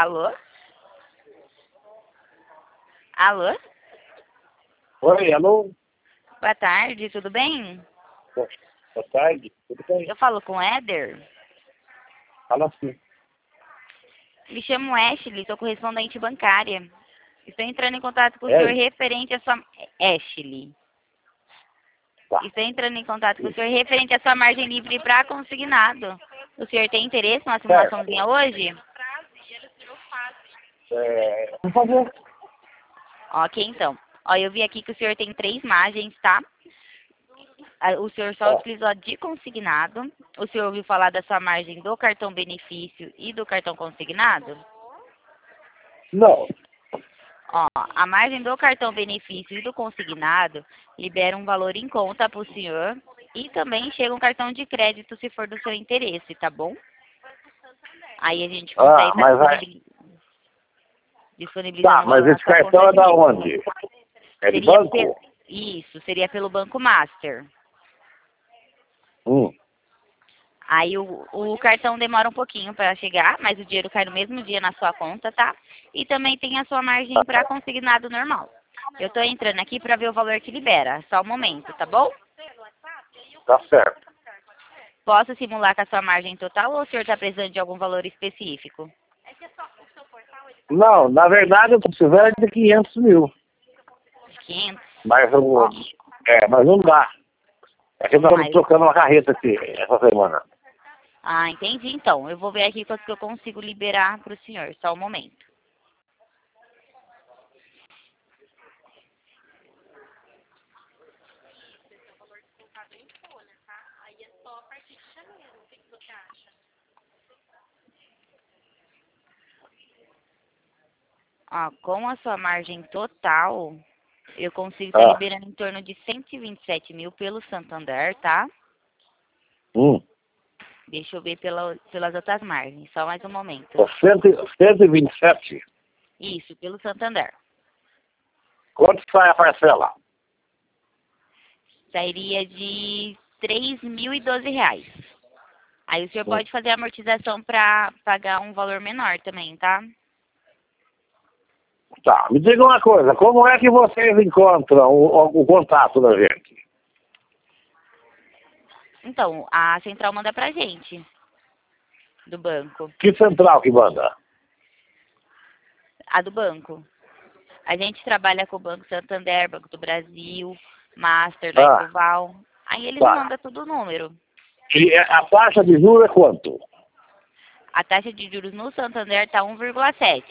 Alô? Alô? Oi, alô? Boa tarde, tudo bem? Boa tarde, tudo bem? Eu falo com o Éder. Fala assim. Me chamo Ashley, sou correspondente bancária. Estou entrando em contato com o É? senhor referente à sua... Ashley. Tá. Estou entrando em contato com o senhor referente à sua margem livre para consignado. O senhor tem interesse numa simulaçãozinha hoje? Por favor. Ok, então. Ó, eu vi aqui que o senhor tem 3 margens, tá? O senhor só utilizou a de consignado. O senhor ouviu falar da sua margem do cartão benefício e do cartão consignado? Não. Ó, a margem do cartão benefício e do consignado libera um valor em conta para o senhor e também chega um cartão de crédito se for do seu interesse, tá bom? Aí a gente consegue mas disponibilizando tá, o mas valor na esse sua cartão conta é da direto. onde? É de banco? Isso, seria pelo Banco Master. Hum. Aí o cartão demora um pouquinho para chegar, mas o dinheiro cai no mesmo dia na sua conta, tá? E também tem a sua margem para consignado normal. Eu tô entrando aqui para ver o valor que libera. Só um momento, tá bom? Tá certo. Posso simular com a sua margem total ou o senhor está precisando de algum valor específico? Não, na verdade eu tô precisando de 500 mil. 500? Mas não dá. É que nós estamos trocando uma carreta aqui essa semana. Ah, entendi. Então, eu vou ver aqui quanto que eu consigo liberar para o senhor. Só um momento. Ó, com a sua margem total, eu consigo estar liberando em torno de 127 mil pelo Santander, tá? Deixa eu ver pelas outras margens. Só mais um momento. 127. Isso, pelo Santander. Quanto sai a parcela? Sairia de R$3.012. Aí o senhor pode fazer a amortização para pagar um valor menor também, tá? Tá, me diga uma coisa, como é que vocês encontram o contato da gente? Então, a central manda pra gente, do banco. Que central que manda? A do banco. A gente trabalha com o Banco Santander, Banco do Brasil, Master, da Ecoval. Aí eles mandam todo o número. E a taxa de juros é quanto? A taxa de juros no Santander tá 1,7.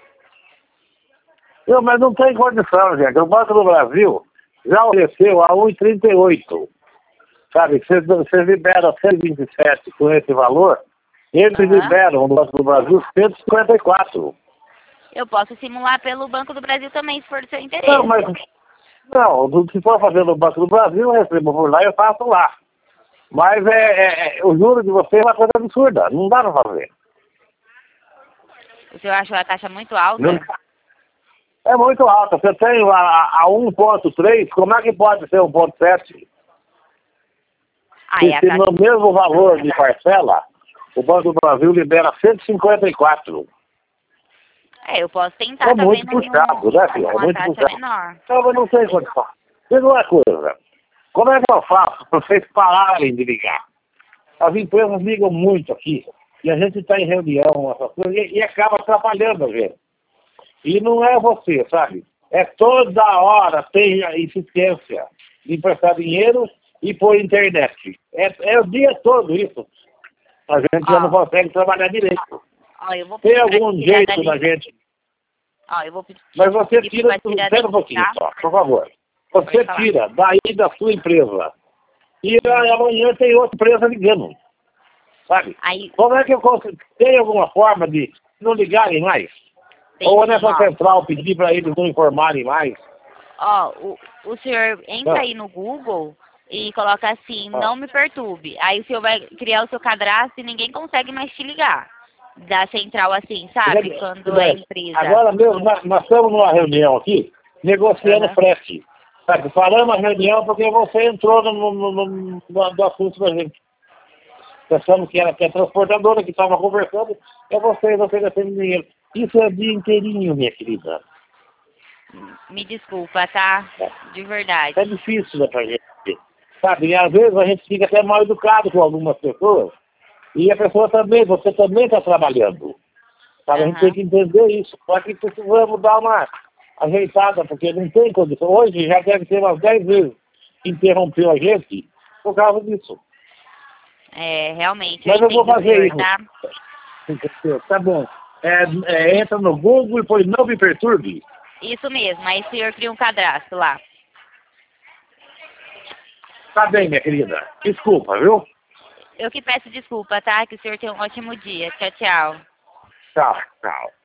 Não, mas não tem condição, gente. O Banco do Brasil já ofereceu a 1,38. Sabe, vocês liberam 127 com esse valor, eles liberam no Banco do Brasil 154. Eu posso simular pelo Banco do Brasil também, se for do seu interesse. Não, mas se for fazer no Banco do Brasil, eu recebo por lá e eu faço lá. Mas o juro de vocês é uma coisa absurda, não dá para fazer. O senhor achou a taxa muito alta? Não. É muito alta. Você tem a 1,3, como é que pode ser 1,7? Se no mesmo valor de parcela, o Banco do Brasil libera 154. Eu posso tentar, é muito puxado, né, filho? É muito puxado. Menor. Então, eu não sei quanto faz. Diga uma coisa, como é que eu faço para vocês pararem de ligar? As empresas ligam muito aqui, e a gente está em reunião, essas coisas, e acaba atrapalhando a gente. E não é você, sabe? É toda hora tem a insistência de emprestar dinheiro e por internet. É o dia todo isso. A gente já não consegue trabalhar direito. Tem algum jeito da gente... Mas você tira um pouquinho só, por favor. Você tira daí da sua empresa. E amanhã tem outra empresa ligando. Sabe? Como é que eu consigo... Tem alguma forma de não ligarem mais? Ou nessa central pedir para eles não informarem mais? O senhor entra aí no Google e coloca assim, não me perturbe. Aí o senhor vai criar o seu cadastro e ninguém consegue mais te ligar. Da central assim, sabe? Quando é empresa. Agora mesmo, nós estamos numa reunião aqui, negociando frete. Sabe? Paramos a reunião porque você entrou no assunto da gente. Pensamos que era a transportadora que estava conversando, é vocês oferecendo dinheiro. Isso é o dia inteirinho, minha querida. Me desculpa, tá? De verdade. É difícil, né, pra gente. Sabe, e às vezes a gente fica até mal educado com algumas pessoas. E a pessoa também, você também está trabalhando. Sabe, a gente tem que entender isso. Só que precisamos dar uma ajeitada, porque não tem condição. Hoje já deve ter umas 10 vezes que interrompeu a gente por causa disso. É, realmente. Mas eu vou entendo, fazer senhor, isso. tá? Tá bom. Entra no Google e põe não me perturbe. Isso mesmo. Aí o senhor cria um cadastro lá. Tá bem, minha querida. Desculpa, viu? Eu que peço desculpa, tá? Que o senhor tenha um ótimo dia. Tchau, tchau. Tchau, tchau.